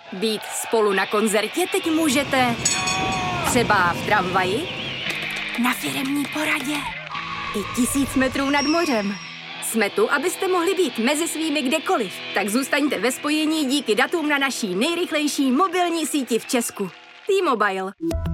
Být spolu na koncertě teď můžete třeba v tramvaji, na firemní poradě i 1000 metrů nad mořem. Jsme tu, abyste mohli být mezi svými kdekoliv. Tak zůstaňte ve spojení díky datům na naší nejrychlejší mobilní síti v Česku. T-Mobile.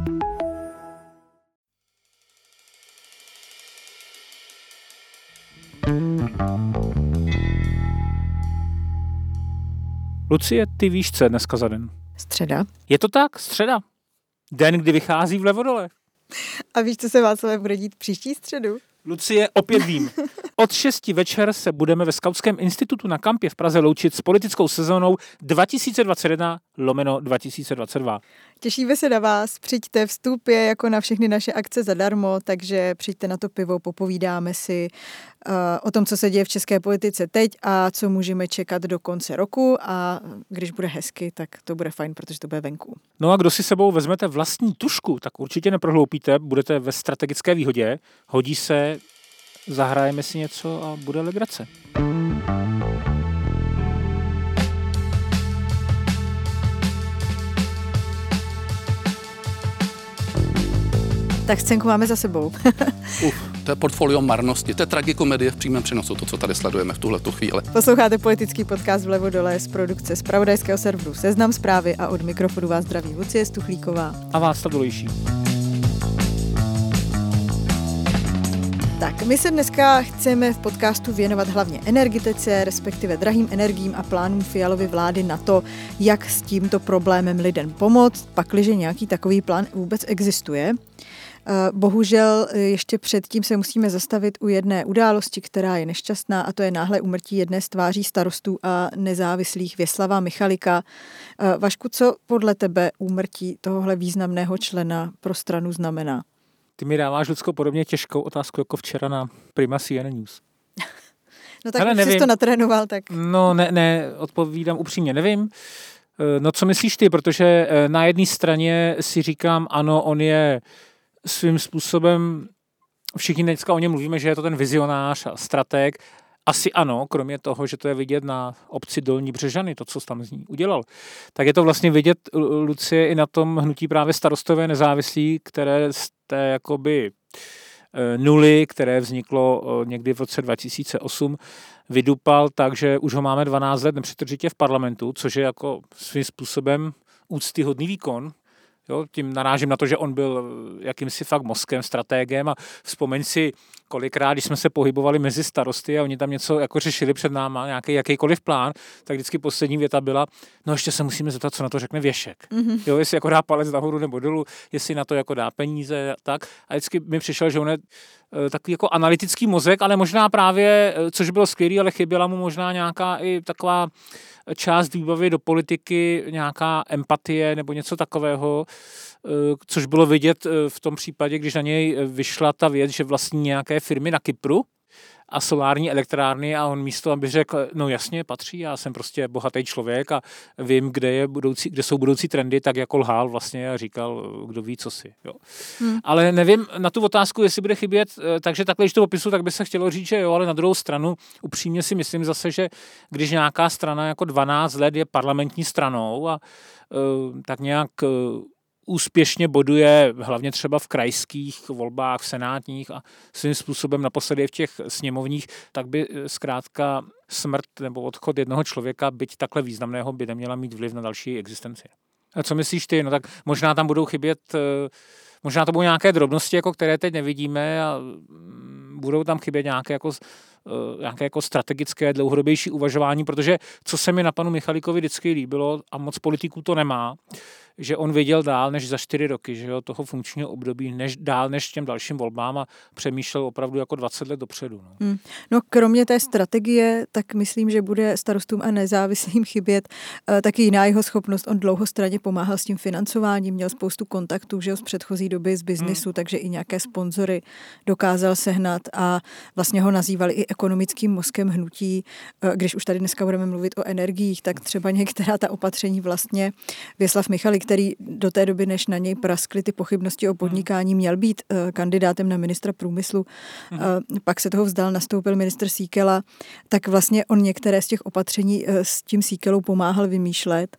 Lucie, ty víš, co je dneska za den? Středa. Je to tak? Středa. Den, kdy vychází vlevodole. A víš, co se Václavé bude dít příští středu? Lucie, opět vím. Od 6 večer se budeme ve Skautském institutu na Kampě v Praze loučit s politickou sezónou 2021/2022. Těšíme se na vás, přijďte, vstup je jako na všechny naše akce zadarmo, takže přijďte na to pivo, popovídáme si o tom, co se děje v české politice teď a co můžeme čekat do konce roku a když bude hezky, tak to bude fajn, protože to bude venku. No a kdo si sebou vezmete vlastní tužku, tak určitě neprohloupíte, budete ve strategické výhodě, hodí se, zahrajeme si něco a bude legrace. Tak scénku máme za sebou. To je portfolio marnosti, to je tragikomedie v přímém přenosu, to, co tady sledujeme v tuhletu chvíli. Posloucháte politický podcast Vlevo dole z produkce zpravodajského serveru Seznam Zprávy a od mikrofonu vás zdraví Lucie Stuchlíková A Václav Dolejší. Tak, my se dneska chceme v podcastu věnovat hlavně energetice, respektive drahým energiím a plánům Fialovy vlády na to, jak s tímto problémem lidem pomoct, pakliže nějaký takový plán vůbec existuje. Bohužel ještě předtím se musíme zastavit u jedné události, která je nešťastná, a to je náhlé úmrtí jedné z tváří starostů a nezávislých Věslava Michalika. Vašku, co podle tebe úmrtí tohohle významného člena pro stranu znamená? Ty mi dáváš, Lucko, podobně těžkou otázku jako včera na Prima CNN News. No tak už jsi to natrénoval, tak... No ne, odpovídám upřímně, nevím. No co myslíš ty, protože na jedné straně si říkám, ano, on je svým způsobem, všichni dneska o něm mluvíme, že je to ten vizionář a strateg. Asi ano, kromě toho, že to je vidět na obci Dolní Břežany, to, co tam z ní udělal. Tak je to vlastně vidět, Lucie, i na tom hnutí právě Starostové nezávislí, které z té jakoby nuly, které vzniklo někdy v roce 2008, vydupal tak, že už ho máme 12 let nepřetržitě v parlamentu, což je jako svým způsobem úctyhodný výkon. Jo, tím narážím na to, že on byl jakýmsi fakt mozkem, stratégem a vzpomeň si, kolikrát, když jsme se pohybovali mezi starosty a oni tam něco jako řešili před náma, nějaký jakýkoliv plán, tak vždycky poslední věta byla, no ještě se musíme zeptat, co na to řekne Věšek. Mm-hmm. Jo, jestli jako dá palec nahoru nebo dolů, jestli na to jako dá peníze, tak. A vždycky mi přišel, že on je takový jako analytický mozek, ale možná právě, což bylo skvělý, ale chyběla mu možná nějaká i taková část výbavy do politiky, nějaká empatie nebo něco takového, což bylo vidět v tom případě, když na něj vyšla ta věc, že vlastní nějaké firmy na Kypru a solární elektrárny a on místo, aby řekl, no jasně, patří, já jsem prostě bohatý člověk a vím, kde jsou budoucí trendy, tak jako lhal vlastně a říkal, kdo ví, co si. Jo. Ale nevím na tu otázku, jestli bude chybět, takže takhle, když to popisu, tak by se chtělo říct, že jo, ale na druhou stranu upřímně si myslím zase, že když nějaká strana jako 12 let je parlamentní stranou a tak nějak úspěšně boduje hlavně třeba v krajských volbách, v senátních a svým způsobem naposledy v těch sněmovních, tak by zkrátka smrt nebo odchod jednoho člověka, byť takhle významného, by neměla mít vliv na další existenci. A co myslíš ty? No tak možná tam budou chybět, možná to budou nějaké drobnosti, jako které teď nevidíme a budou tam chybět nějaké jako strategické, dlouhodobější uvažování, protože co se mi na panu Michalikovi vždycky líbilo, a moc politiků to nemá, že on věděl dál než za 4 roky, že jo, toho funkčního období, dál než těm dalším volbám a přemýšlel opravdu jako 20 let dopředu. No. No kromě té strategie, tak myslím, že bude starostům a nezávislým chybět taky jiná jeho schopnost. On dlouhostranně pomáhal s tím financováním, měl spoustu kontaktů, že jo, z předchozí doby z biznisu, takže i nějaké sponzory dokázal sehnat a vlastně ho nazývali i ekonomickým mozkem hnutí. Když už tady dneska budeme mluvit o energiích, tak třeba některá ta opatření vlastně Věslav Michalik, který do té doby, než na něj praskly ty pochybnosti o podnikání, měl být kandidátem na ministra průmyslu. Pak se toho vzdal, nastoupil ministr Síkela, tak vlastně on některé z těch opatření s tím Síkelou pomáhal vymýšlet.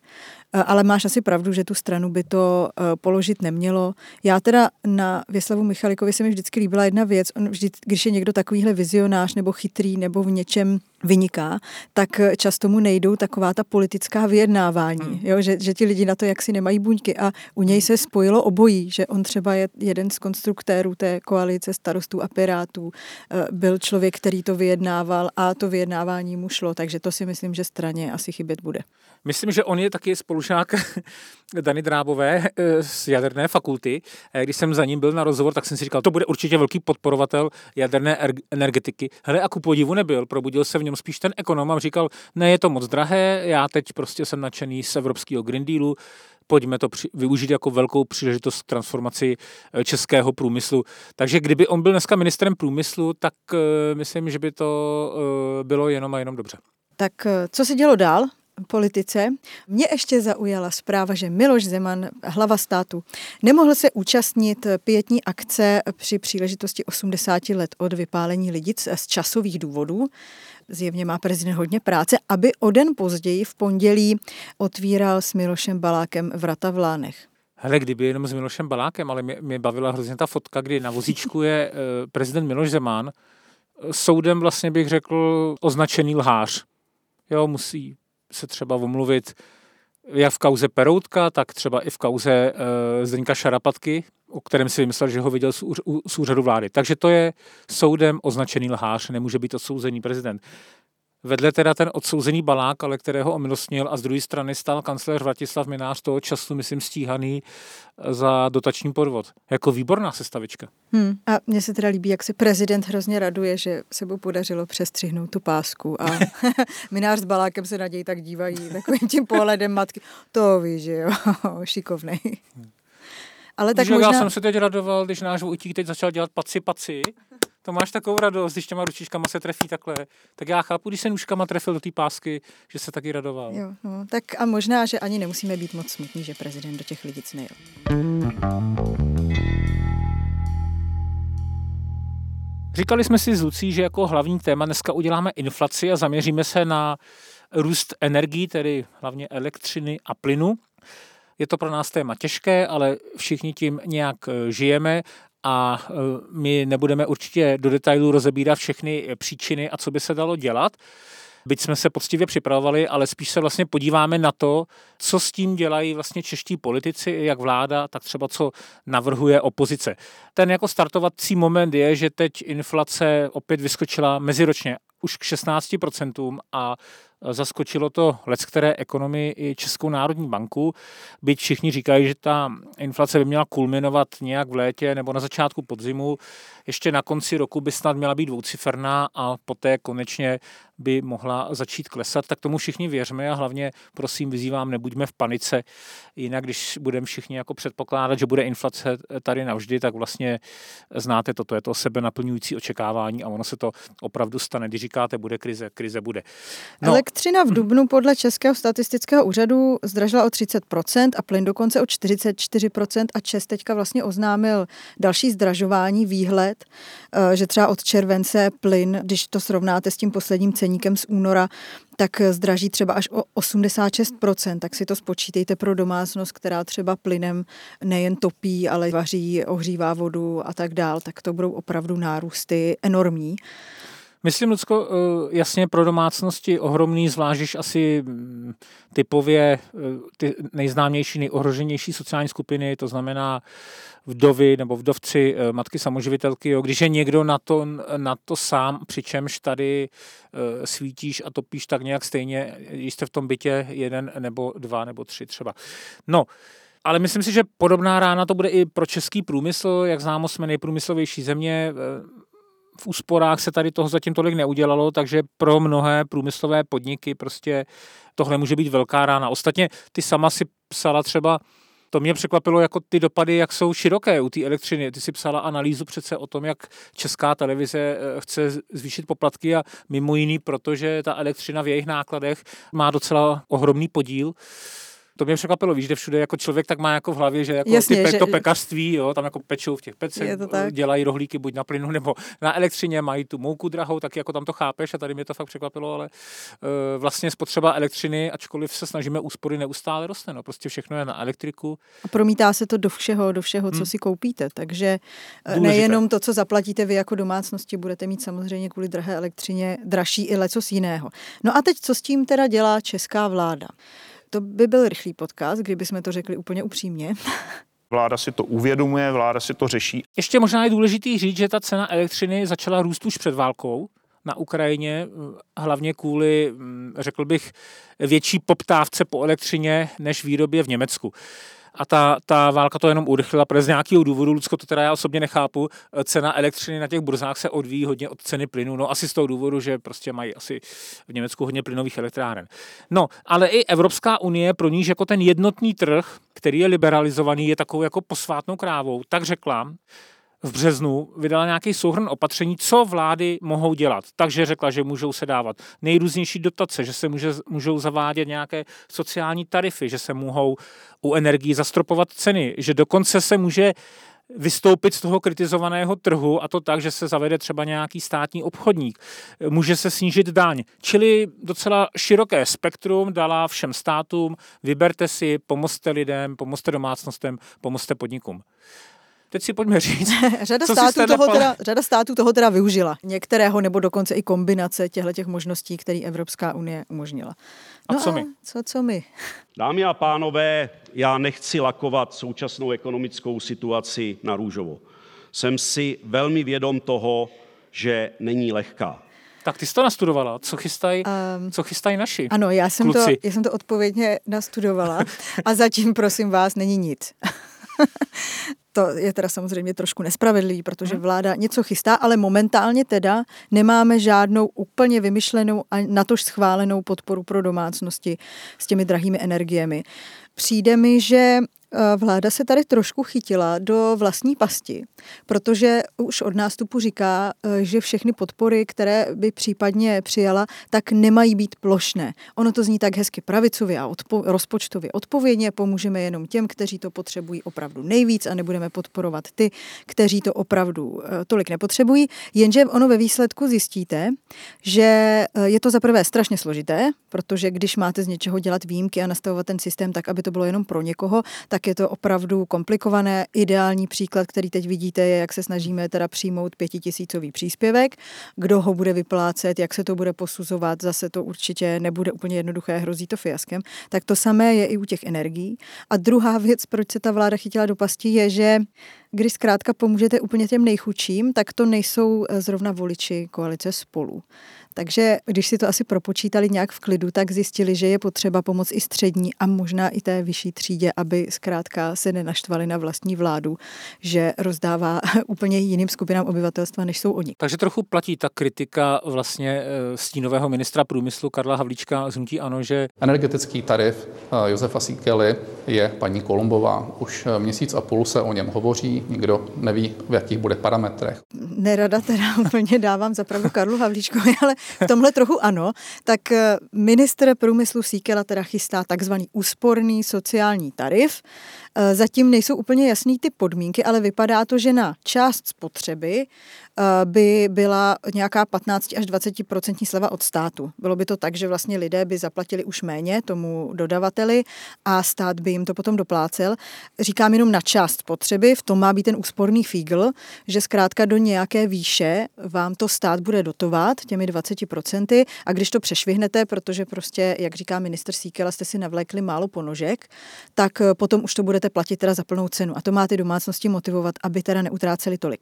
Ale máš asi pravdu, že tu stranu by to položit nemělo. Já teda na Věslavu Michalikovi se mi vždycky líbila jedna věc. On vždy, když je někdo takovýhle vizionář nebo chytrý nebo v něčem vyniká, tak často mu nejdou taková ta politická vyjednávání, jo? Že ti lidi na to jaksi nemají buňky a u něj se spojilo obojí, že on třeba je jeden z konstruktérů té koalice Starostů a Pirátů, byl člověk, který to vyjednával a to vyjednávání mu šlo, takže to si myslím, že straně asi chybět bude. Myslím, že on je taky spolužák Dany Drábové z jaderné fakulty. Když jsem za ním byl na rozhovor, tak jsem si říkal, to bude určitě velký podporovatel jaderné energetiky. Hele, a ku podivu nebyl, probudil se v něm spíš ten ekonom a říkal, ne, je to moc drahé, já teď prostě jsem nadšený z evropského Green Dealu, pojďme to využít jako velkou příležitost k transformaci českého průmyslu. Takže kdyby on byl dneska ministrem průmyslu, tak myslím, že by to bylo jenom a jenom dobře. Tak co se dělo dál? Politice. Mě ještě zaujala zpráva, že Miloš Zeman, hlava státu, nemohl se účastnit pietní akce při příležitosti 80 let od vypálení Lidic z časových důvodů. Zjevně má prezident hodně práce, aby o den později v pondělí otvíral s Milošem Balákem vrata v Lánech. Hele, kdyby jenom s Milošem Balákem, ale mě bavila hrozně ta fotka, kdy na vozíčku je prezident Miloš Zeman, soudem vlastně bych řekl označený lhář. Jo, musí se třeba omluvit jak v kauze Peroutka, tak třeba i v kauze Zdeňka Šarapatky, o kterém si vymyslel, že ho viděl z úřadu vlády. Takže to je soudem označený lhář, nemůže být odsouzený prezident. Vedle teda ten odsouzený Balák, ale kterého omilostnil, a z druhé strany stál kancléř Vratislav Mynář, toho času, myslím, stíhaný za dotační podvod. Jako výborná sestavička. A mně se teda líbí, jak se prezident hrozně raduje, že se mu podařilo přestřihnout tu pásku a Mynář s Balákem se na něj tak dívají takovým tím pohledem matky. To víš, že jo, šikovnej. Ale tak možná... Já možná... jsem se teď radoval, když náš Vojtík teď začal dělat paci. To máš takovou radost, když těma ručičkama se trefí takhle. Tak já chápu, když se nůžkama trefil do té pásky, že se taky radoval. Jo, no, tak a možná, že ani nemusíme být moc smutní, že prezident do těch Lidic nejel. Říkali jsme si s Lucí, že jako hlavní téma dneska uděláme inflaci a zaměříme se na růst energií, tedy hlavně elektřiny a plynu. Je to pro nás téma těžké, ale všichni tím nějak žijeme a my nebudeme určitě do detailů rozebírat všechny příčiny a co by se dalo dělat. Byť jsme se poctivě připravovali, ale spíš se vlastně podíváme na to, co s tím dělají vlastně čeští politici, jak vláda, tak třeba co navrhuje opozice. Ten jako startovací moment je, že teď inflace opět vyskočila meziročně už k 16% a zaskočilo to leckteré ekonomii i Českou národní banku. Byť všichni říkají, že ta inflace by měla kulminovat nějak v létě nebo na začátku podzimu. Ještě na konci roku by snad měla být dvouciferná a poté konečně by mohla začít klesat. Tak tomu všichni věřme a hlavně, prosím, vyzývám, nebuďme v panice. Jinak, když budeme všichni jako předpokládat, že bude inflace tady navždy, tak vlastně znáte to je to sebenaplňující očekávání a ono se to opravdu stane. Když říkáte, bude krize bude. No. Elektřina v dubnu podle Českého statistického úřadu zdražila o 30% a plyn dokonce o 44% a ČEZ teďka vlastně oznámil další zdražování, výhled, že třeba od července plyn, když to srovnáte s tím posledním ceníkem z února, tak zdraží třeba až o 86%, tak si to spočítejte pro domácnost, která třeba plynem nejen topí, ale vaří, ohřívá vodu a tak dál, tak to budou opravdu nárůsty enormní. Myslím, Lucko, jasně pro domácnosti ohromný, zvlášť když asi typově ty nejznámější, nejohroženější sociální skupiny, to znamená vdovy nebo vdovci, matky samoživitelky, jo, když je někdo na to sám, přičemž tady svítíš a topíš tak nějak stejně, když jste v tom bytě jeden nebo dva nebo tři třeba. No, ale myslím si, že podobná rána to bude i pro český průmysl, jak známo, jsme nejprůmyslovější země. V úsporách se tady toho zatím tolik neudělalo, takže pro mnohé průmyslové podniky prostě tohle může být velká rána. Ostatně ty sama si psala třeba, to mě překvapilo, jako ty dopady, jak jsou široké u té elektřiny. Ty si psala analýzu přece o tom, jak Česká televize chce zvýšit poplatky a mimo jiný, protože ta elektřina v jejich nákladech má docela ohromný podíl. To mě překvapilo, víš, že všude jako člověk tak má jako v hlavě, že jako jasně, to pekařství, jo, tam jako pečou v těch pecech, dělají rohlíky buď na plynu nebo na elektřině, mají tu mouku drahou, tak jako tam to chápeš a tady mě to fakt překvapilo, ale vlastně spotřeba elektřiny, ačkoliv se snažíme úspory, neustále roste, no, prostě všechno je na elektriku. A promítá se to do všeho, co si koupíte, takže nejenom to, co zaplatíte vy jako domácnosti, budete mít samozřejmě kvůli drahé elektřině dražší i lecos jiného. No a teď, co s tím teda dělá česká vláda? To by byl rychlý podcast, kdyby jsme to řekli úplně upřímně. Vláda si to uvědomuje, vláda si to řeší. Ještě možná je důležitý říct, že ta cena elektřiny začala růst už před válkou na Ukrajině, hlavně kvůli, řekl bych, větší poptávce po elektřině než výrobě v Německu. A ta válka to jenom urychlila, protože z nějakého důvodu, Lucko, to teda já osobně nechápu, cena elektřiny na těch burzách se odvíjí hodně od ceny plynu, no asi z toho důvodu, že prostě mají asi v Německu hodně plynových elektráren. No, ale i Evropská unie, pro níž jako ten jednotný trh, který je liberalizovaný, je takovou jako posvátnou krávou, tak řekla, v březnu vydala nějaký souhrn opatření, co vlády mohou dělat. Takže řekla, že můžou se dávat nejrůznější dotace, že se můžou zavádět nějaké sociální tarify, že se mohou u energií zastropovat ceny, že dokonce se může vystoupit z toho kritizovaného trhu a to tak, že se zavede třeba nějaký státní obchodník. Může se snížit daň. Čili docela široké spektrum dala všem státům, vyberte si, pomozte lidem, pomozte domácnostem, pomozte podnikům. Teď si pojďme říct. Řada států toho teda využila. Některého nebo dokonce i kombinace těchto možností, které Evropská unie umožnila. No a co my? Co my? Dámy a pánové, já nechci lakovat současnou ekonomickou situaci na růžovo. Jsem si velmi vědom toho, že není lehká. Tak ty jsi to nastudovala. Co chystají naši? Ano, já jsem to odpovědně nastudovala a zatím, prosím vás, není nic. To je teda samozřejmě trošku nespravedlivý, protože vláda něco chystá, ale momentálně teda nemáme žádnou úplně vymyšlenou a natož schválenou podporu pro domácnosti s těmi drahými energiemi. Přijde mi, že vláda se tady trošku chytila do vlastní pasti, protože už od nástupu říká, že všechny podpory, které by případně přijala, tak nemají být plošné. Ono to zní tak hezky pravicově a rozpočtově odpovědně, pomůžeme jenom těm, kteří to potřebují opravdu nejvíc a nebudeme podporovat ty, kteří to opravdu tolik nepotřebují, jenže ono ve výsledku zjistíte, že je to zaprvé strašně složité, protože když máte z něčeho dělat výjimky a nastavovat ten systém tak, aby to bylo jenom pro někoho, tak je to opravdu komplikované. Ideální příklad, který teď vidíte, je, jak se snažíme teda přijmout 5 000 příspěvek, kdo ho bude vyplácet, jak se to bude posuzovat, zase to určitě nebude úplně jednoduché, hrozí to fiaskem. Tak to samé je i u těch energií. A druhá věc, proč se ta vláda chytila do pasti, je, že když zkrátka pomůžete úplně těm nejchudším, tak to nejsou zrovna voliči koalice Spolu. Takže když si to asi propočítali nějak v klidu, tak zjistili, že je potřeba pomoct i střední a možná i té vyšší třídě, aby zkrátka se nenaštvali na vlastní vládu, že rozdává úplně jiným skupinám obyvatelstva, než jsou oni. Takže trochu platí ta kritika vlastně stínového ministra průmyslu Karla Havlíčka z hnutí ANO, že energetický tarif Josefa Síkely je paní Columbová. Už měsíc a půl se o něm hovoří, nikdo neví, v jakých bude parametrech. Nerada teda úplně dávám zapravdu Karlu Havlíčkovi, ale v tomhle trochu ano, tak ministr průmyslu Síkela teda chystá takzvaný úsporný sociální tarif. Zatím nejsou úplně jasný ty podmínky, ale vypadá to, že na část spotřeby by byla nějaká 15 až 20% sleva od státu. Bylo by to tak, že vlastně lidé by zaplatili už méně tomu dodavateli a stát by jim to potom doplácel. Říkám jenom na část spotřeby, v tom má být ten úsporný fígl, že zkrátka do nějaké výše vám to stát bude dotovat těmi 20% a když to přešvihnete, protože prostě, jak říká ministr Síkela, jste si navlékli málo ponožek, tak potom už to budete platit teda za plnou cenu a to má ty domácnosti motivovat, aby teda neutráceli tolik.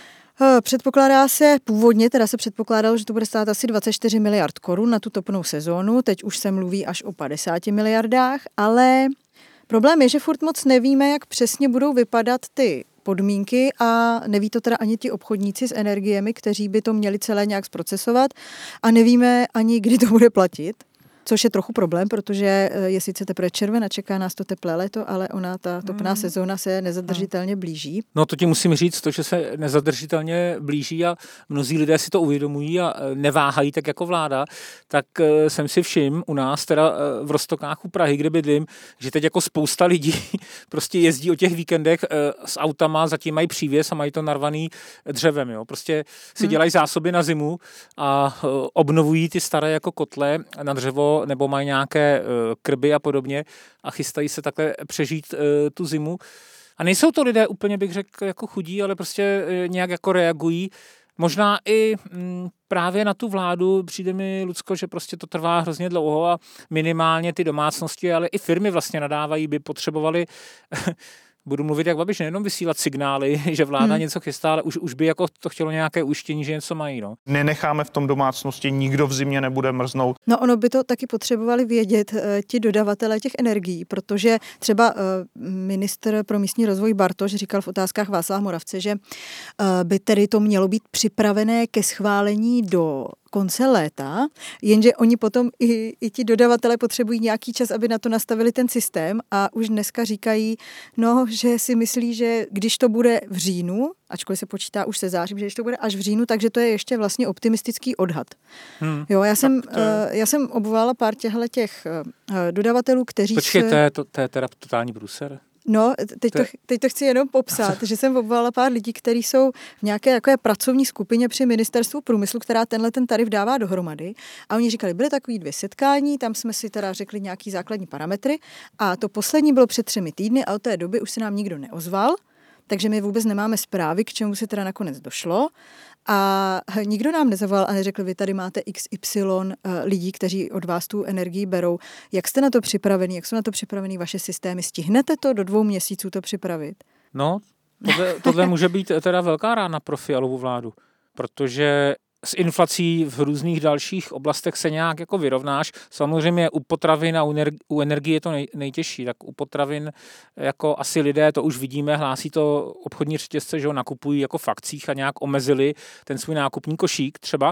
Původně se předpokládalo, že to bude stát asi 24 miliard korun na tu topnou sezónu, teď už se mluví až o 50 miliardách, ale problém je, že furt moc nevíme, jak přesně budou vypadat ty podmínky a neví to teda ani ti obchodníci s energiemi, kteří by to měli celé nějak zprocesovat a nevíme ani, kdy to bude platit. což je trochu problém, protože je sice teprve červen a čeká nás to teplé léto, ale ta topná sezóna se nezadržitelně blíží. No to ti musím říct, to, že se nezadržitelně blíží a mnozí lidé si to uvědomují a neváhají tak jako vláda, tak jsem si všiml u nás, teda v Roztokách u Prahy, kde bydlím, že teď jako spousta lidí prostě jezdí o těch víkendech s autama, zatím mají přívěs a mají to narvaný dřevem, jo. Prostě si dělají zásoby na zimu a obnovují ty staré jako kotle na dřevo nebo mají nějaké krby a podobně a chystají se takhle přežít tu zimu. A nejsou to lidé úplně, bych řekl, jako chudí, ale prostě nějak jako reagují. Možná i právě na tu vládu přijde mi, Lucko, že prostě to trvá hrozně dlouho a minimálně ty domácnosti, ale i firmy vlastně nadávají, by potřebovali budu mluvit jak Babiš, nejenom vysílat signály, že vláda něco chystá, ale už by jako to chtělo nějaké ujištění, že něco mají. No. Nenecháme v tom domácnosti, nikdo v zimě nebude mrznout. No ono by to taky potřebovali vědět ti dodavatelé těch energií, protože třeba ministr pro místní rozvoj Bartoš říkal v Otázkách Václava Moravce, že by tedy to mělo být připravené ke schválení do konce léta, jenže oni potom i ti dodavatelé potřebují nějaký čas, aby na to nastavili ten systém a už dneska říkají, no, že si myslí, že když to bude v říjnu, ačkoliv se počítá už se zářím, že když to bude až v říjnu, takže to je ještě vlastně optimistický odhad. Jo, já jsem obvolala pár těch dodavatelů, kteří Počkej, to je teda totální průser. No, teď to chci jenom popsat, že jsem obvolala pár lidí, kteří jsou v nějaké jako pracovní skupině při ministerstvu průmyslu, která ten tarif dává dohromady. A oni říkali, byly takový 2 setkání, tam jsme si teda řekli nějaký základní parametry a to poslední bylo před 3 týdny a od té doby už se nám nikdo neozval, takže my vůbec nemáme zprávy, k čemu se teda nakonec došlo. A nikdo nám nezavolal a neřekl, vy tady máte XY lidí, kteří od vás tu energii berou. Jak jste na to připraveni? Jak jsou na to připraveny vaše systémy? Stihnete to do 2 měsíců to připravit? No, tohle může být teda velká rána pro Fialovu vládu, protože s inflací v různých dalších oblastech se nějak jako vyrovnáš. Samozřejmě u potravin a u energie je to nejtěžší, tak u potravin jako asi lidé, to už vidíme, hlásí to obchodní řetězce, že ho nakupují jako v akcích a nějak omezili ten svůj nákupní košík třeba,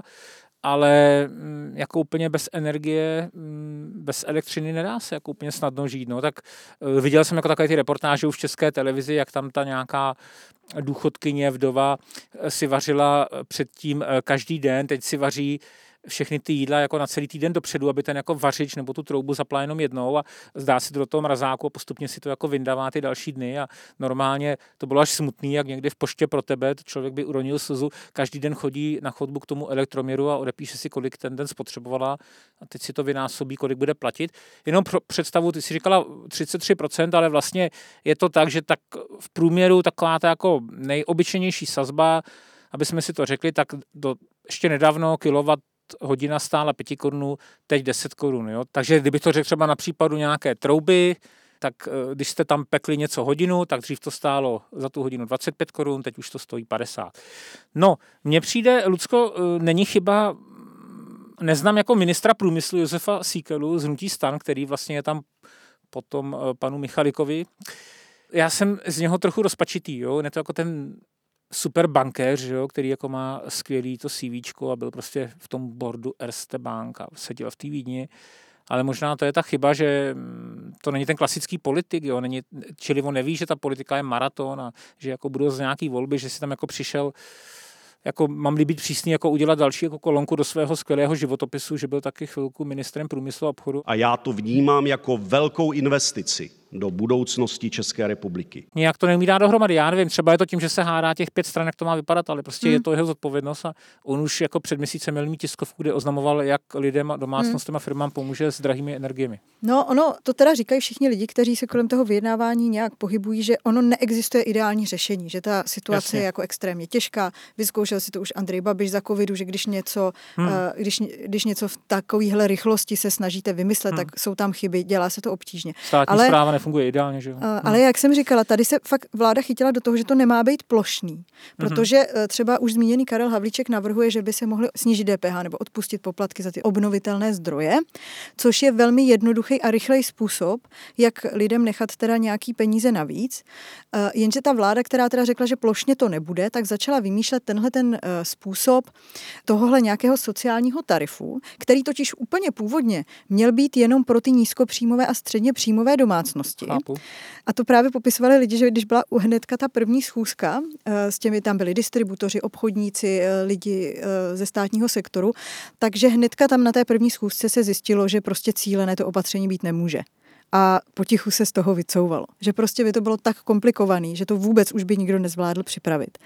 ale jako úplně bez energie, bez elektřiny nedá se jako úplně snadno žít. No. Tak viděl jsem jako takové ty reportáže už v České televizi, jak tam ta nějaká důchodkyně, vdova si vařila předtím každý den, teď si vaří všechny ty jídla jako na celý týden dopředu, aby ten jako vařič nebo tu troubu zapla jenom jednou a zdá si to do toho mrazáku a postupně si to jako vyndává ty další dny a normálně to bylo až smutný, jak někdy v poště pro tebe, člověk by uronil slzu, každý den chodí na chodbu k tomu elektroměru a odepíše si, kolik ten den spotřebovala a teď si to vynásobí, kolik bude platit. Jenom pro představu, ty si říkala 33%, ale vlastně je to tak, že tak v průměru taková ta jako nejobyčejnější sazba, aby jsme si to řekli, tak ještě nedávno kilowatt hodina stála 5 korun, teď 10 korun. Jo? Takže kdybych to řekl třeba na případu nějaké trouby, tak když jste tam pekli něco hodinu, tak dřív to stálo za tu hodinu 25 korun, teď už to stojí 50. No, mně přijde, Lucko, není chyba, neznám jako ministra průmyslu Josefa Síkelu z hnutí STAN, který vlastně je tam potom panu Michalikovi. Já jsem z něho trochu rozpačitý, jo? Ne to jako ten super bankéř, jo, který jako má skvělý to CVčko a byl prostě v tom boardu Erste Bank a seděl v té Vídni, ale možná to je ta chyba, že to není ten klasický politik, jo, čili on neví, že ta politika je maraton a že jako budou z nějaký volby, že si tam jako přišel, jako mám-li být přísný, jako udělat další jako kolonku do svého skvělého životopisu, že byl taky chvilku ministrem průmyslu a obchodu. A já to vnímám jako velkou investici do budoucnosti České republiky. Nějak to neumí dát dohromady, já nevím, třeba je to tím, že se hádá těch 5 stran, jak to má vypadat, ale prostě je to jeho zodpovědnost a on už jako před měsícem měl mít tiskovku, kde oznamoval, jak lidem, domácnostem a firmám pomůže s drahými energiemi. No, ono to teda říkají všichni lidi, kteří se kolem toho vyjednávání nějak pohybují, že ono neexistuje ideální řešení, že ta situace je jako extrémně těžká. Vyzkoušel si to už Andrej Babiš za covidu, že když něco v takovéhle rychlosti se snažíte vymyslet, tak jsou tam chyby, dělá se to obtížně. Státní správa nefunguje ideálně, že jo? Ale jak jsem říkala, tady se fakt vláda chytila do toho, že to nemá být plošný, protože třeba už zmíněný Karel Havlíček navrhuje, že by se mohly snížit DPH nebo odpustit poplatky za ty obnovitelné zdroje, což je velmi jednoduchý a rychlej způsob, jak lidem nechat teda nějaký peníze navíc. Jenže ta vláda, která teda řekla, že plošně to nebude, tak začala vymýšlet tenhle ten způsob tohohle nějakého sociálního tarifu, který totiž úplně původně měl být jenom pro ty nízkopříjmové a středně příjmové domácnosti. A to právě popisovali lidi, že když byla hnedka ta první schůzka, s těmi tam byli distributoři, obchodníci, lidi ze státního sektoru, takže hnedka tam na té první schůzce se zjistilo, že prostě cílené to opatření být nemůže. A potichu se z toho vycouvalo. Že prostě by to bylo tak komplikovaný, že to vůbec už by nikdo nezvládl připravit.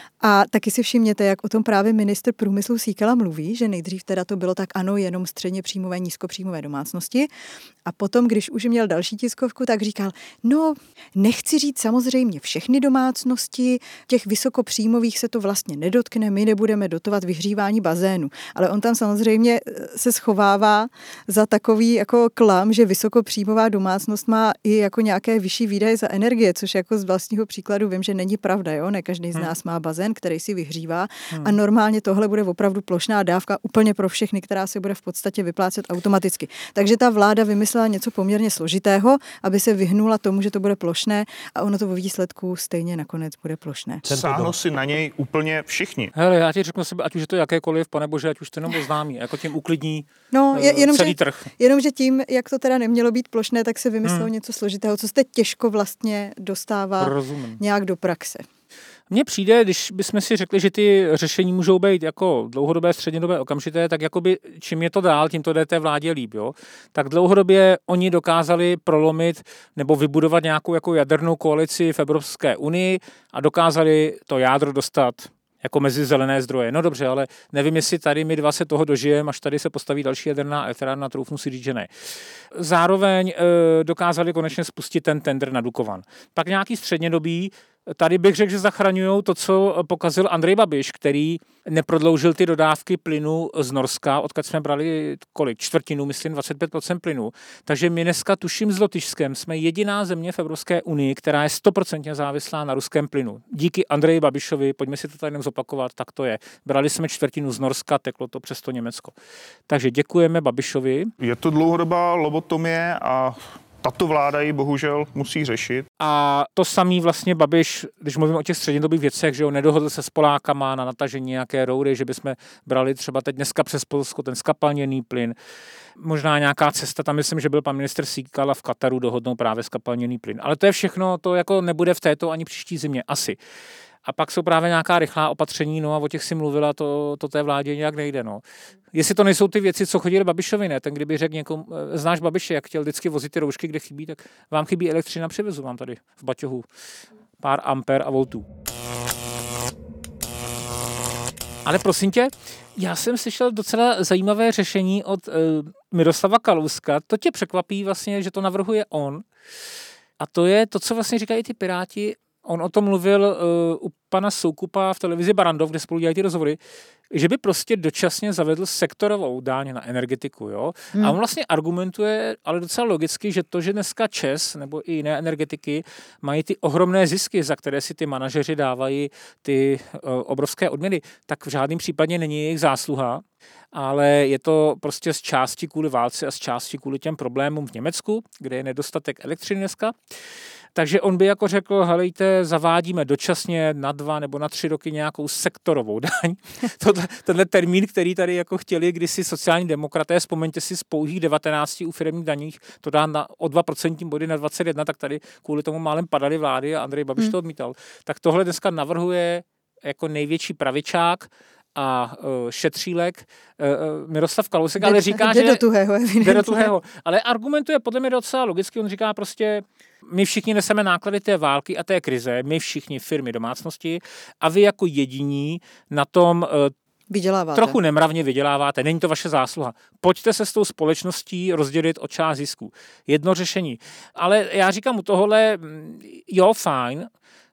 A taky si všimněte, jak o tom právě ministr průmyslu Síkela mluví, že nejdřív teda to bylo tak ano, jenom středně příjmové, nízkopříjmové domácnosti. A potom, když už měl další tiskovku, tak říkal, no, nechci říct samozřejmě všechny domácnosti, těch vysokopříjmových se to vlastně nedotkne, my nebudeme dotovat vyhřívání bazénu. Ale on tam samozřejmě se schovává za takový jako klam, že vysokopříjmová domácnost má i jako nějaké vyšší výdaje za energie, což jako z vlastního příkladu vím, že není pravda, jo? Ne každý z nás má bazén, který si vyhřívá a normálně tohle bude opravdu plošná dávka úplně pro všechny, která se bude v podstatě vyplácet automaticky. Takže ta vláda vymyslela něco poměrně složitého, aby se vyhnula tomu, že to bude plošné a ono to vo výsledku stejně nakonec bude plošné. Sáhnou si na něj úplně všichni. Hele, já ti řeknu sebe, ať už je to jakékoliv, panebože, ať už to jenom oznámí, jako tím uklidní celý trh. Jenomže tím, jak to teda nemělo být plošné, tak se vymyslelo něco složitého, co se teď těžko vlastně dostává nějak do praxe. Mně přijde, když bychom si řekli, že ty řešení můžou být jako dlouhodobé, střednědobé, okamžité, tak jakoby čím je to dál, tím to jde té vládě líp, jo. Tak dlouhodobě oni dokázali prolomit nebo vybudovat nějakou jako jadernou koalici v Evropské unii a dokázali to jádro dostat jako mezi zelené zdroje. No dobře, ale nevím, jestli tady my dva se toho dožijeme, až tady se postaví další jaderná elektrárna, troufnu si říct, že ne. Zároveň dokázali konečně spustit ten tender na Dukovan. Pak nějaký střednědobý, tady bych řekl, že zachraňují to, co pokazil Andrej Babiš, který neprodloužil ty dodávky plynu z Norska, odkud jsme brali čtvrtinu, myslím 25% plynu. Takže my dneska tuším s Lotyšskem jsme jediná země v Evropské unii, která je 100% závislá na ruském plynu. Díky Andreji Babišovi, pojďme si to tady jenom zopakovat, tak to je. Brali jsme čtvrtinu z Norska, teklo to přes to Německo. Takže děkujeme Babišovi. Je to dlouhodobá lobotomie a tato vláda ji bohužel musí řešit. A to samý vlastně Babiš, když mluvím o těch střednědobých věcech, že jo, nedohodl se s Polákama na natažení nějaké roury, že bychom brali třeba teď dneska přes Polsko ten skapalněný plyn. Možná nějaká cesta, tam myslím, že byl pan ministr Síkala v Kataru dohodnou právě skapalněný plyn. Ale to je všechno, to jako nebude v této ani příští zimě, asi. A pak jsou právě nějaká rychlá opatření, no a o těch si mluvila, to té vládě nějak nejde, no. Jestli to nejsou ty věci, co chodili Babišovi, ne? Ten kdyby řekl někomu, znáš Babiše, jak chtěl vždycky vozit ty roušky, kde chybí, tak vám chybí elektřina, přivezu vám tady v baťohu pár ampér a voltů. Ale prosím tě, já jsem slyšel docela zajímavé řešení od Miroslava Kalouska. To tě překvapí vlastně, že to navrhuje on. A to je to, co vlastně říkají ty Piráti. On o tom mluvil u pana Soukupa v televizi Barrandov, kde spolu dělají ty rozhovory, že by prostě dočasně zavedl sektorovou daň na energetiku. Jo? A on vlastně argumentuje, ale docela logicky, že to, že dneska ČEZ nebo i jiné energetiky mají ty ohromné zisky, za které si ty manažeři dávají ty obrovské odměny, tak v žádném případě není jejich zásluha, ale je to prostě z části kvůli válce a z části kvůli těm problémům v Německu, kde je nedostatek elektřiny dneska. Takže on by jako řekl, helejte, zavádíme dočasně na 2 nebo na 3 roky nějakou sektorovou daň. Tenhle termín, který tady jako chtěli kdysi sociální demokraté, vzpomeňte si z pouhých 19 u firemních daních, to dá o 2% body na 21, tak tady kvůli tomu málem padaly vlády a Andrej Babiš to odmítal. Tak tohle dneska navrhuje jako největší pravičák a šetřílek Miroslav Kalousek, ale říká, že jde do tuhého. Ale argumentuje podle mě docela logicky, on říká prostě, my všichni neseme náklady té války a té krize, my všichni firmy, domácnosti a vy jako jediní na tom trochu nemravně vyděláváte, není to vaše zásluha. Pojďte se s tou společností rozdělit o část zisků. Jedno řešení. Ale já říkám u tohohle, jo, fajn,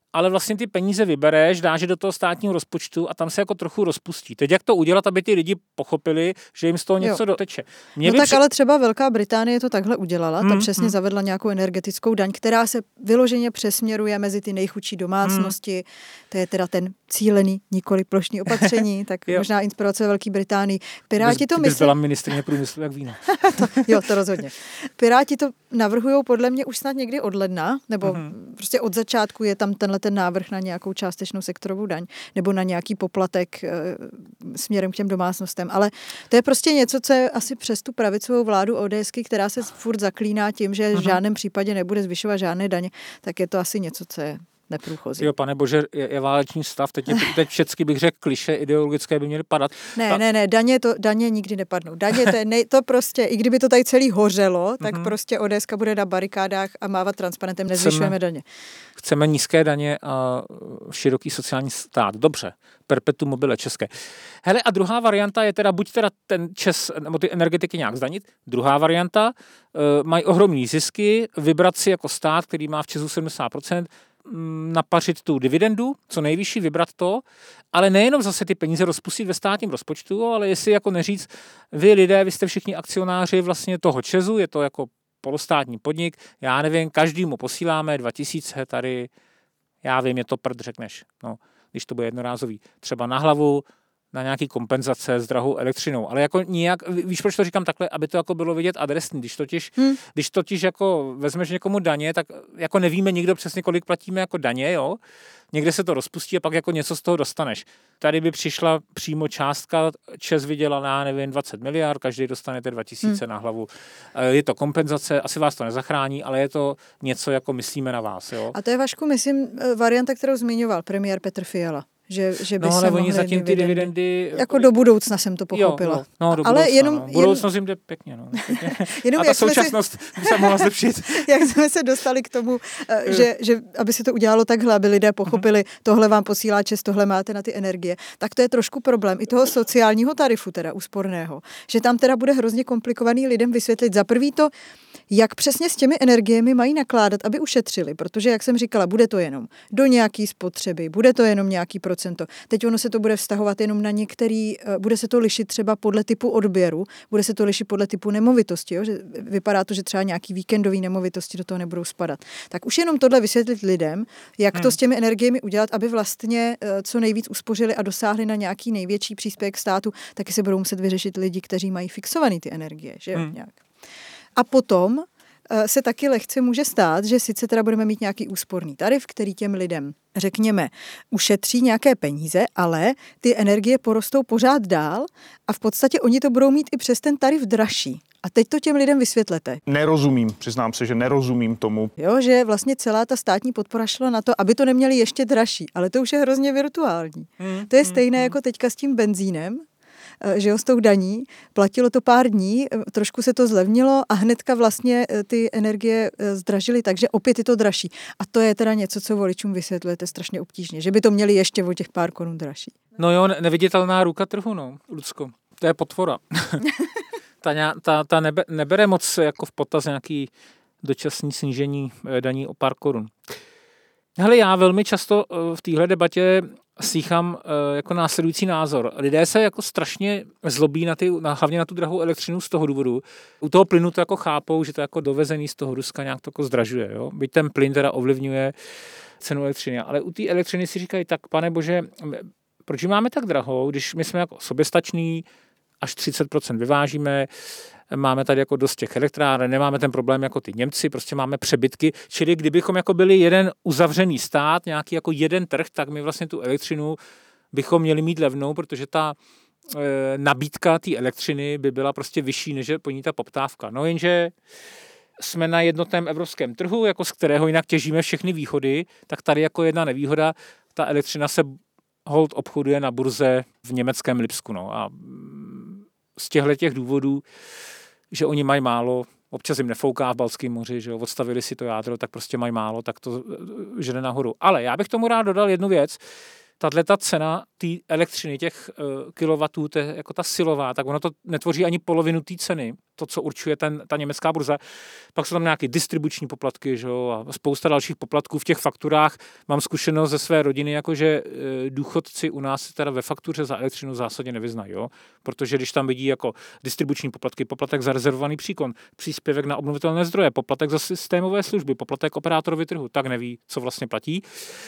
ale vlastně ty peníze vybereš, dáš je do toho státního rozpočtu a tam se jako trochu rozpustí. Teď jak to udělat, aby ty lidi pochopili, že jim z toho něco doteče? Ale třeba Velká Británie to takhle udělala, ta přesně zavedla nějakou energetickou daň, která se vyloženě přesměruje mezi ty nejchudší domácnosti, to je teda ten cílený, nikoli plošný opatření, tak možná inspirace Velké Británii. Piráti to myslí... byla ministryně průmyslu jak víno. To rozhodně. Piráti to navrhujou podle mě už snad někdy od ledna, nebo prostě od začátku je tam ten návrh na nějakou částečnou sektorovou daň, nebo na nějaký poplatek směrem k těm domácnostem. Ale to je prostě něco, co je asi přes tu pravicovou vládu ODSky, která se furt zaklíná tím, že v žádném případě nebude zvyšovat žádné daně, tak je to asi něco, co je neprůchozí. Jo, pane bože, je válečný stav, teď všechny bych řekl klišé ideologické by měly padat. Ne, daně nikdy nepadnou. Daně to prostě, i kdyby to tady celý hořelo, tak prostě ODSka bude na barikádách a mávat transparentem, nezvyšujeme daně. Chceme nízké daně a široký sociální stát. Dobře, perpetuum mobile české. Hele, a druhá varianta je teda buď teda ten ČEZ nebo ty energetiky nějak zdanit. Druhá varianta, mají ohromný zisky, vybrat si jako stát, který má v ČEZu 70%, napařit tu dividendu, co nejvyšší, vybrat to, ale nejenom zase ty peníze rozpustit ve státním rozpočtu, ale jestli jako neříct, vy lidé, vy jste všichni akcionáři vlastně toho ČEZu, je to jako polostátní podnik, já nevím, každému posíláme 2000 tady, já vím, je to prd, řekneš, no, když to bude jednorázový, třeba na hlavu, na nějaký kompenzace s drahou elektřinou, ale jako nijak, víš, proč to říkám takhle, aby to jako bylo vidět adresný, když totiž jako vezmeš někomu daně, tak jako nevíme nikdo přesně, kolik platíme jako daně, jo, někde se to rozpustí a pak jako něco z toho dostaneš. Tady by přišla přímo částka, ČEZ vydělá, nevím, 20 miliard, každý dostanete 2000 na hlavu. Je to kompenzace, asi vás to nezachrání, ale je to něco, jako myslíme na vás, jo. A to je, Vašku, myslím, varianta, kterou zmiňoval premiér Petr Fiala. Že by no, se ale mohly oni zatím ty dividendy... Jako do budoucna jsem to pochopila. Jo, no, do ale budoucna, budoucnost jim jde pěkně, no. Jenom a ta současnost by se mohla zlepšit. Jak jsme se dostali k tomu, že aby se to udělalo takhle, aby lidé pochopili, tohle vám posílá ČEZ, tohle máte na ty energie, tak to je trošku problém i toho sociálního tarifu, teda úsporného. Že tam teda bude hrozně komplikovaný lidem vysvětlit za prvý to, jak přesně s těmi energiemi mají nakládat, aby ušetřili, protože, jak jsem říkala, bude to jenom do nějaký spotřeby, bude to jenom nějaký procento. Teď ono se to bude vztahovat jenom na některý, bude se to lišit třeba podle typu odběru, bude se to lišit podle typu nemovitosti, jo? Že vypadá to, že třeba nějaký víkendový nemovitosti do toho nebudou spadat. Tak už jenom tohle vysvětlit lidem, jak to s těmi energiemi udělat, aby vlastně co nejvíc uspořili a dosáhli na nějaký největší příspěvek státu, taky se budou muset vyřešit lidi, kteří mají fixovaný ty energie, že jo, nějak. A potom se taky lehce může stát, že sice teda budeme mít nějaký úsporný tarif, který těm lidem, řekněme, ušetří nějaké peníze, ale ty energie porostou pořád dál a v podstatě oni to budou mít i přes ten tarif dražší. A teď to těm lidem vysvětlete. Nerozumím, přiznám se, že nerozumím tomu. Jo, že vlastně celá ta státní podpora šla na to, aby to neměli ještě dražší, ale to už je hrozně virtuální. To je stejné jako teďka s tím benzínem, že jo, s tou daní, platilo to pár dní, trošku se to zlevnilo a hnedka vlastně ty energie zdražily, takže opět je to dražší. A to je teda něco, co voličům vysvětlujete strašně obtížně, že by to měli ještě o těch pár korun dražší. No jo, neviditelná ruka trhu, no, Lucko. To je potvora. ta nebere moc jako v potaz nějaký dočasný snížení daní o pár korun. Hele, já velmi často v téhle debatě slýchám jako následující názor. Lidé se jako strašně zlobí hlavně na tu drahou elektřinu z toho důvodu. U toho plynu to jako chápou, že to jako dovezený z toho Ruska nějak to jako zdražuje. Jo? Byť ten plyn teda ovlivňuje cenu elektřiny. Ale u té elektřiny si říkají, tak pane bože, proč máme tak drahou, když my jsme jako soběstační, až 30% vyvážíme, máme tady jako dost těch elektráren, nemáme ten problém jako ty Němci, prostě máme přebytky, čili kdybychom jako byli jeden uzavřený stát, nějaký jako jeden trh, tak my vlastně tu elektřinu bychom měli mít levnou, protože ta nabídka té elektřiny by byla prostě vyšší, než je po ní ta poptávka. No jenže jsme na jednotném evropském trhu, jako z kterého jinak těžíme všechny výhody, tak tady jako jedna nevýhoda, ta elektřina se hold obchoduje na burze v německém Lipsku. No. A z těchto důvodů, že oni mají málo, občas jim nefouká v Baltském moři, že odstavili si to jádro, tak prostě mají málo, tak to žene nahoru. Ale já bych tomu rád dodal jednu věc. tato cena té elektřiny, těch kilowatů, jako ta silová, tak ono to netvoří ani polovinu té ceny, to, co určuje ta německá burza. Pak jsou tam nějaké distribuční poplatky, že jo, a spousta dalších poplatků v těch fakturách. Mám zkušenost ze své rodiny, jakože důchodci u nás teda ve faktuře za elektřinu v zásadě nevyznají, jo? Protože když tam vidí jako distribuční poplatky, poplatek za rezervovaný příkon, příspěvek na obnovitelné zdroje, poplatek za systémové služby, poplatek operátorovi trhu, tak neví, co vlastně platí.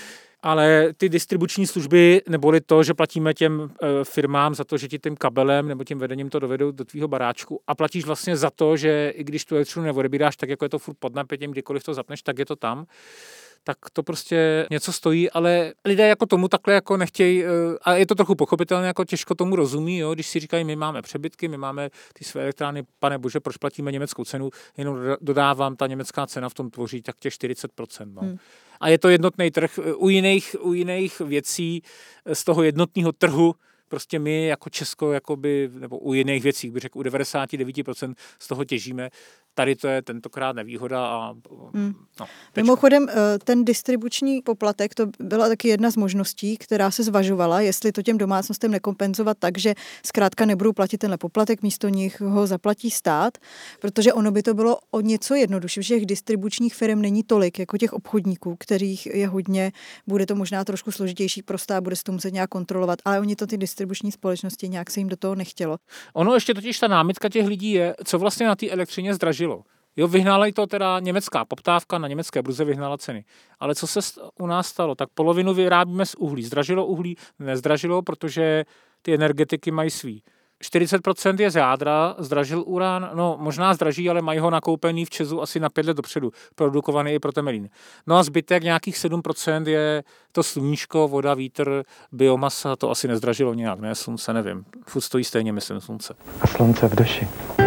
Ale ty distribuční služby, neboli to, že platíme těm firmám za to, že ti tím kabelem nebo tím vedením to dovedou do tvýho baráčku a platíš vlastně za to, že i když tu elektřinu neodebíráš, tak jako je to furt pod napětím, kdykoliv to zapneš, tak je to tam. Tak to prostě něco stojí, ale lidé jako tomu takhle jako nechtějí, a je to trochu pochopitelné, jako těžko tomu rozumí, jo, když si říkají, my máme přebytky, my máme ty své elektrárny, pane bože, proč platíme německou cenu, jenom dodávám, ta německá cena v tom tvoří tak těch 40%. No. A je to jednotný trh. U jiných věcí z toho jednotného trhu prostě my jako Česko, jakoby, nebo u jiných věcí, bych řekl, u 99% z toho těžíme. Tady to je tentokrát nevýhoda a Mimochodem, ten distribuční poplatek, to byla taky jedna z možností, která se zvažovala, jestli to těm domácnostem nekompenzovat tak, že zkrátka nebudou platit tenhle poplatek, místo nich ho zaplatí stát, protože ono by to bylo o něco jednodušší, že těch distribučních firm není tolik, jako těch obchodníků, kterých je hodně, bude to možná trošku složitější pro stát, bude se to muset nějak kontrolovat, ale oni to ty distribuční společnosti nějak se jim do toho nechtělo. Ono ještě totiž ta námitka těch lidí je, co vlastně na té elektřině zdražilo. Jo, vyhnala to teda německá poptávka, na německé burze vyhnala ceny. Ale co se u nás stalo? Tak polovinu vyrábíme z uhlí. Zdražilo uhlí? Nezdražilo, protože ty energetiky mají svý. 40% je z jádra, zdražil urán, no možná zdraží, ale mají ho nakoupený v ČEZu asi na 5 let dopředu, produkovaný i pro Temelín. No a zbytek nějakých 7% je to sluníčko, voda, vítr, biomasa, to asi nezdražilo nějak, ne, slunce, nevím. Furt stojí stejně, myslím, slunce. A slunce v deši.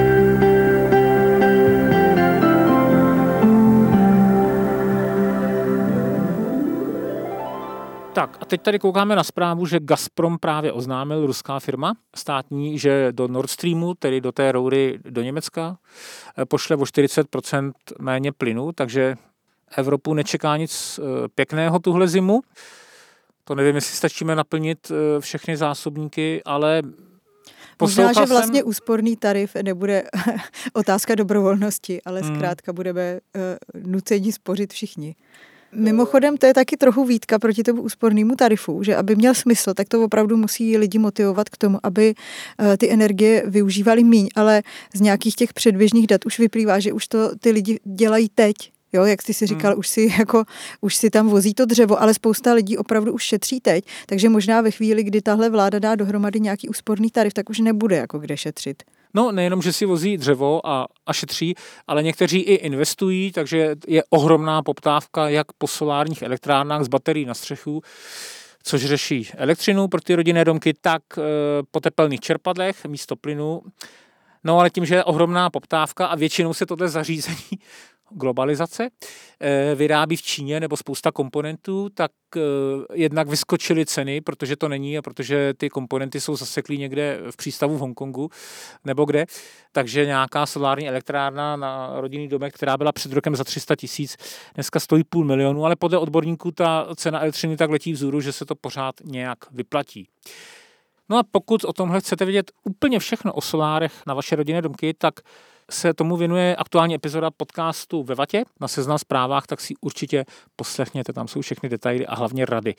Tak a teď tady koukáme na zprávu, že Gazprom právě oznámil, ruská firma státní, že do Nord Streamu, tedy do té roury do Německa, pošle o 40% méně plynu, takže Evropu nečeká nic pěkného tuhle zimu. To nevím, jestli stačíme naplnit všechny zásobníky, ale možná, že vlastně úsporný tarif nebude otázka dobrovolnosti, ale zkrátka budeme nuceni spořit všichni. Mimochodem, to je taky trochu výtka proti tomu úspornému tarifu, že aby měl smysl, tak to opravdu musí lidi motivovat k tomu, aby ty energie využívali míň, ale z nějakých těch předběžných dat už vyplývá, že už to ty lidi dělají teď. Jo, jak ty si říkal, už si tam vozí to dřevo, ale spousta lidí opravdu už šetří teď, takže možná ve chvíli, kdy tahle vláda dá dohromady nějaký úsporný tarif, tak už nebude jako kde šetřit. No, nejenom, že si vozí dřevo a šetří, ale někteří i investují, takže je ohromná poptávka jak po solárních elektrárnách z baterií na střechu, což řeší elektřinu pro ty rodinné domky, tak po tepelných čerpadlech místo plynu. No, ale tím, že je ohromná poptávka a většinou se tohle zařízení globalizace vyrábí v Číně nebo spousta komponentů, tak jednak vyskočily ceny, protože to není a protože ty komponenty jsou zaseklí někde v přístavu v Hongkongu nebo kde. Takže nějaká solární elektrárna na rodinný domek, která byla před rokem za 300 000, dneska stojí 500 000, ale podle odborníků ta cena elektřiny tak letí vzhůru, že se to pořád nějak vyplatí. No a pokud o tomhle chcete vědět úplně všechno o solárech na vaše rodinné domky, tak se tomu věnuje aktuální epizoda podcastu Ve vatě na Seznam Zprávách, tak si určitě poslechněte, tam jsou všechny detaily a hlavně rady.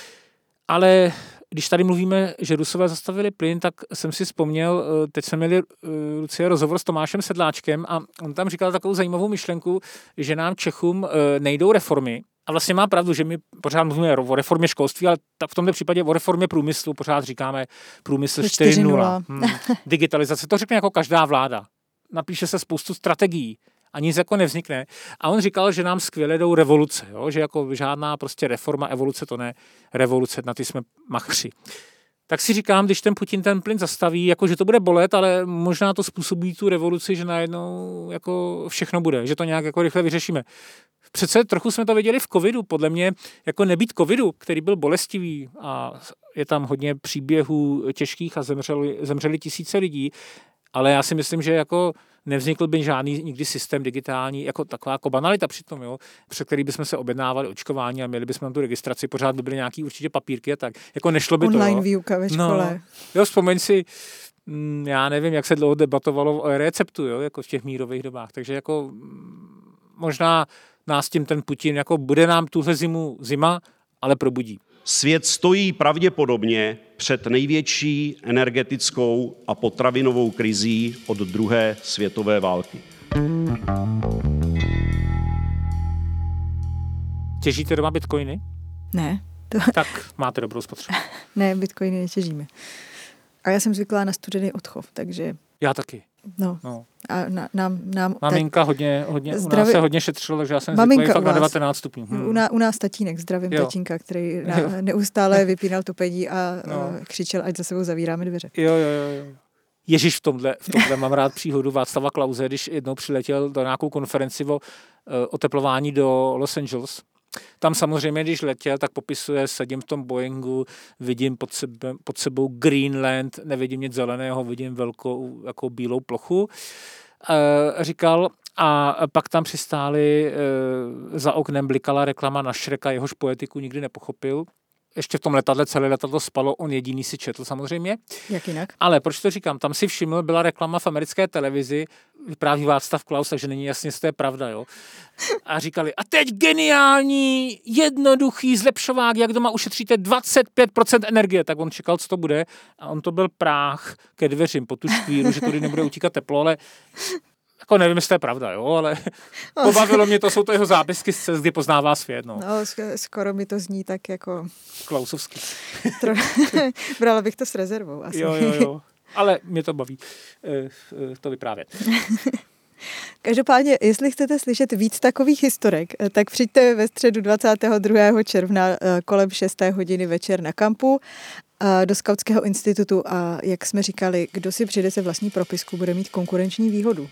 Ale když tady mluvíme, že Rusové zastavili plyn, tak jsem si vzpomněl, teď jsme měli Lucie rozhovor s Tomášem Sedláčkem a on tam říkal takovou zajímavou myšlenku, že nám Čechům nejdou reformy. A vlastně má pravdu, že my pořád mluvíme o reformě školství, ale v tomto případě o reformě průmyslu pořád říkáme průmysl 4.0. Digitalizace, to řekne jako každá vláda. Napíše se spoustu strategií a nic jako nevznikne. A on říkal, že nám skvěle jdou revoluce, jo? Že jako žádná prostě reforma, evoluce to ne, revoluce, na ty jsme machři. Tak si říkám, když ten Putin ten plyn zastaví, jako že to bude bolet, ale možná to způsobí tu revoluci, že najednou jako všechno bude, že to nějak jako rychle vyřešíme. Přece trochu jsme to viděli v covidu, podle mě jako nebýt covidu, který byl bolestivý a je tam hodně příběhů těžkých a zemřeli tisíce lidí, Ale já si myslím, že jako nevznikl by žádný nikdy systém digitální, jako taková jako banalita přitom, jo, před který bychom se objednávali očkování a měli bychom na tu registraci, pořád by byly nějaký určitě papírky a tak. Jako nešlo by online to. Online výuka ve škole. No, jo, vzpomeň si, já nevím, jak se dlouho debatovalo o receptu, jo, jako v těch mírových dobách. Takže jako možná nás tím ten Putin, jako bude nám tuhle zima, ale probudí. Svět stojí pravděpodobně před největší energetickou a potravinovou krizí od druhé světové války. Těžíte doma bitcoiny? Ne. Tak máte dobrou spotřebu. Ne, bitcoiny netěžíme. A já jsem zvyklá na studený odchov, takže... Já taky. No. A nám maminka hodně u nás se hodně šetřilo, takže já jsem zvyklý fakt na 19 stupňů. U nás tatínek, zdravím tatínka, který neustále vypínal topení a křičel, ať za sebou zavíráme dveře. Jo. Ježíš, v tomhle mám rád příhodu Václava Klause, když jednou přiletěl do nějakou konferenci o oteplování do Los Angeles. Tam samozřejmě, když letěl, tak popisuje, sedím v tom Boeingu, vidím pod sebou Greenland, nevidím nic zeleného, vidím velkou jako bílou plochu. Říkal, a pak tam přistáli, za oknem blikala reklama na Shreka, jehož poetiku nikdy nepochopil. Ještě v tom letadle celé letadlo spalo, on jediný si četl samozřejmě. Jak jinak? Ale proč to říkám? Tam si všiml, byla reklama v americké televizi, vypráví Václav Klaus, takže není jasně, jestli to je pravda, jo. A říkali, a teď geniální, jednoduchý zlepšovák, jak doma ušetříte 25% energie. Tak on čekal, co to bude, a on to byl práh ke dveřím po tu škvíru, že tudy nebude utíkat teplo, ale jako nevím, jestli to je pravda, jo, ale pobavilo mě to, jsou to jeho zápisky z cest, kdy poznává svět, no. Skoro mi to zní tak jako... Klausovský. Brala bych to s rezervou asi. Jo, ale mě to baví to vyprávět. Každopádně, jestli chcete slyšet víc takových historek, tak přijďte ve středu 22. června kolem 6. hodiny večer na kampu do Skautského institutu a jak jsme říkali, kdo si přijde se vlastní propisku, bude mít konkurenční výhodu.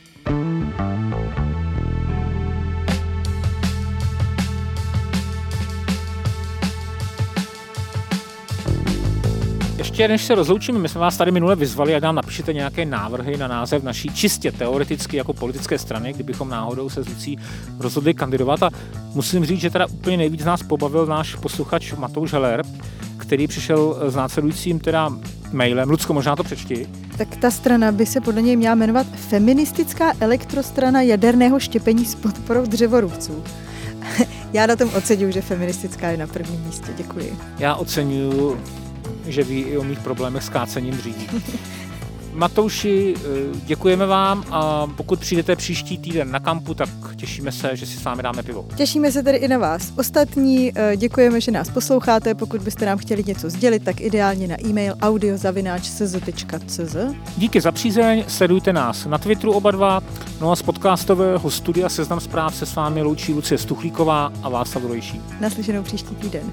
Ještě než se rozloučíme, my jsme vás tady minule vyzvali, ať nám napíšete nějaké návrhy na název naší čistě teoreticky jako politické strany, kdybychom náhodou se s Lucí rozhodli kandidovat. A musím říct, že teda úplně nejvíc nás pobavil náš posluchač Matouš Heller, který přišel s následujícím teda mailem. Lucko, možná to přečti. Tak ta strana by se podle něj měla jmenovat Feministická elektrostrana jaderného štěpení s podporou dřevorubců. Já na tom oceňuji, že feministická je na prvním místě. Děkuji. Já oceňuji, že ví i o mých problémech s kácením dříví. Matouši, děkujeme vám a pokud přijdete příští týden na kampu, tak těšíme se, že si s vámi dáme pivo. Těšíme se tedy i na vás. Ostatní děkujeme, že nás posloucháte. Pokud byste nám chtěli něco sdělit, tak ideálně na e-mail audio@cz.cz. Díky za přízeň, sledujte nás na Twitteru oba dva, no a z podcastového studia Seznam zpráv se s vámi loučí Lucie Stuchlíková a Václav Dolejší. Naslyšenou příští týden.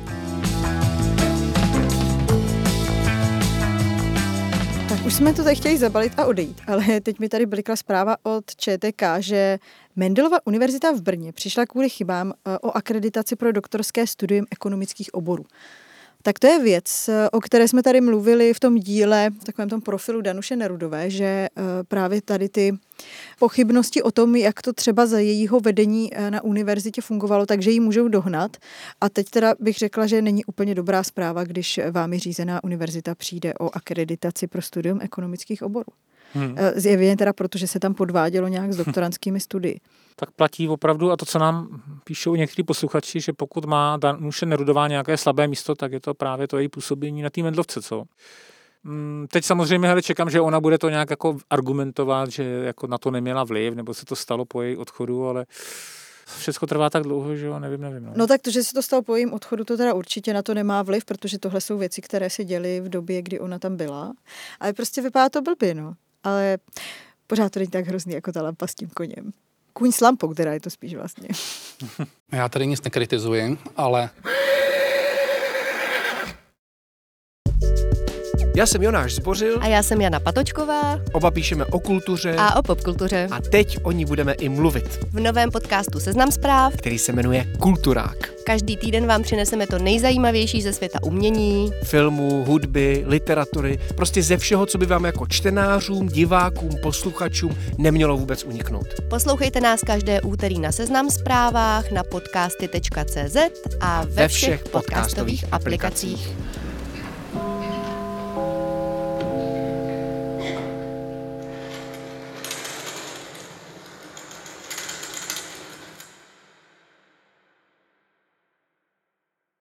Už jsme to tady chtěli zabalit a odejít, ale teď mi tady blikla zpráva od ČTK, že Mendelova univerzita v Brně přišla kvůli chybám o akreditaci pro doktorské studium ekonomických oborů. Tak to je věc, o které jsme tady mluvili v tom díle, v takovém tom profilu Danuše Nerudové, že právě tady ty pochybnosti o tom, jak to třeba za jejího vedení na univerzitě fungovalo, takže ji můžou dohnat. A teď teda bych řekla, že není úplně dobrá zpráva, když vámi řízená univerzita přijde o akreditaci pro studium ekonomických oborů. Zjevně teda, protože se tam podvádělo nějak s doktorandskými studii. Tak platí opravdu a to, co nám píšou někteří posluchači, že pokud má Danuše Nerudová nějaké slabé místo, tak je to právě to její působení na té Mendlovce, co? Teď samozřejmě čekám, že ona bude to nějak jako argumentovat, že jako na to neměla vliv, nebo se to stalo po její odchodu, ale všechno trvá tak dlouho, že jo, nevím. No tak to, že se to stalo po jejím odchodu, to teda určitě na to nemá vliv, protože tohle jsou věci, které se děly v době, kdy ona tam byla. Ale prostě vypadá to blbě, no. Ale pořád to není tak hrozný, jako ta lampa s tím koněm. Kůň s lampou, která je to spíš vlastně. Já tady nic nekritizuji, ale Já jsem Jonáš Zbořil. A já jsem Jana Patočková. Oba píšeme o kultuře. A o popkultuře. A teď o ní budeme i mluvit. V novém podcastu Seznam zpráv, který se jmenuje Kulturák. Každý týden vám přineseme to nejzajímavější ze světa umění, filmu, hudby, literatury, prostě ze všeho, co by vám jako čtenářům, divákům, posluchačům nemělo vůbec uniknout. Poslouchejte nás každé úterý na Seznam zprávách, na podcasty.cz a ve všech podcastových aplikacích.